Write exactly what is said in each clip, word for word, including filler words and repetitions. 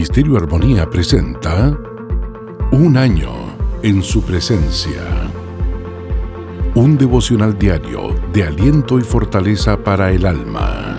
Ministerio Armonía presenta Un año en su presencia. Un devocional diario de aliento y fortaleza para el alma.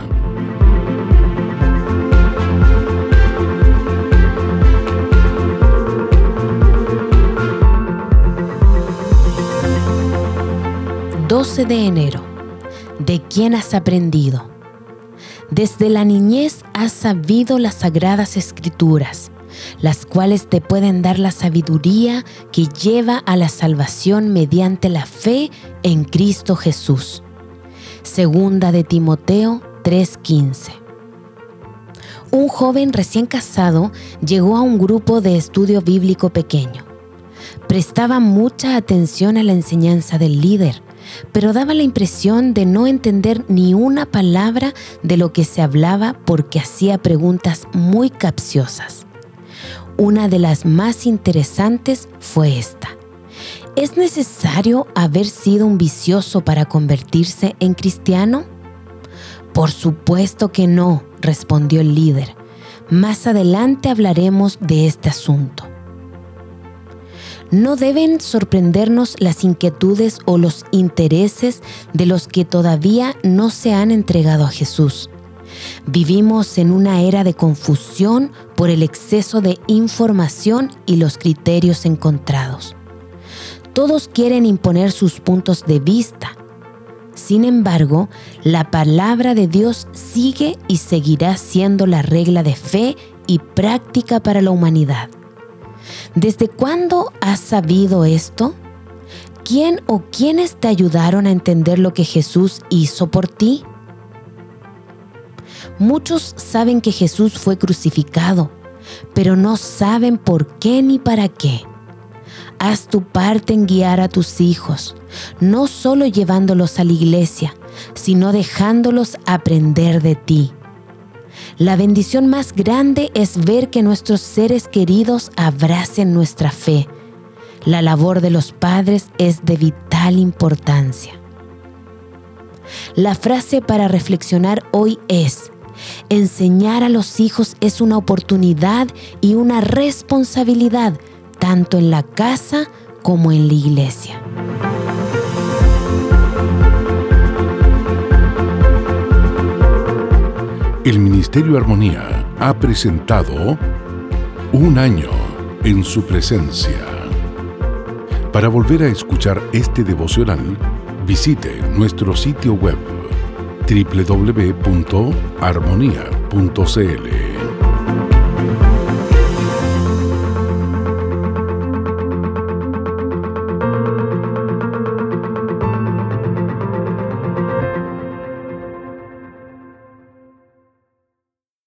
doce de enero. ¿De quién has aprendido? Desde la niñez has sabido las sagradas escrituras, las cuales te pueden dar la sabiduría que lleva a la salvación mediante la fe en Cristo Jesús. Segunda de Timoteo tres quince. Un joven recién casado llegó a un grupo de estudio bíblico pequeño. Prestaba mucha atención a la enseñanza del líder, pero daba la impresión de no entender ni una palabra de lo que se hablaba porque hacía preguntas muy capciosas. Una de las más interesantes fue esta: ¿es necesario haber sido un vicioso para convertirse en cristiano? Por supuesto que no, respondió el líder. Más adelante hablaremos de este asunto. No deben sorprendernos las inquietudes o los intereses de los que todavía no se han entregado a Jesús. Vivimos en una era de confusión por el exceso de información y los criterios encontrados. Todos quieren imponer sus puntos de vista. Sin embargo, la palabra de Dios sigue y seguirá siendo la regla de fe y práctica para la humanidad. ¿Desde cuándo has sabido esto? ¿Quién o quiénes te ayudaron a entender lo que Jesús hizo por ti? Muchos saben que Jesús fue crucificado, pero no saben por qué ni para qué. Haz tu parte en guiar a tus hijos, no solo llevándolos a la iglesia, sino dejándolos aprender de ti. La bendición más grande es ver que nuestros seres queridos abracen nuestra fe. La labor de los padres es de vital importancia. La frase para reflexionar hoy es: enseñar a los hijos es una oportunidad y una responsabilidad, tanto en la casa como en la iglesia. El Ministerio Armonía ha presentado Un año en su presencia. Para volver a escuchar este devocional, visite nuestro sitio web doble u doble u doble u punto armonía punto c l.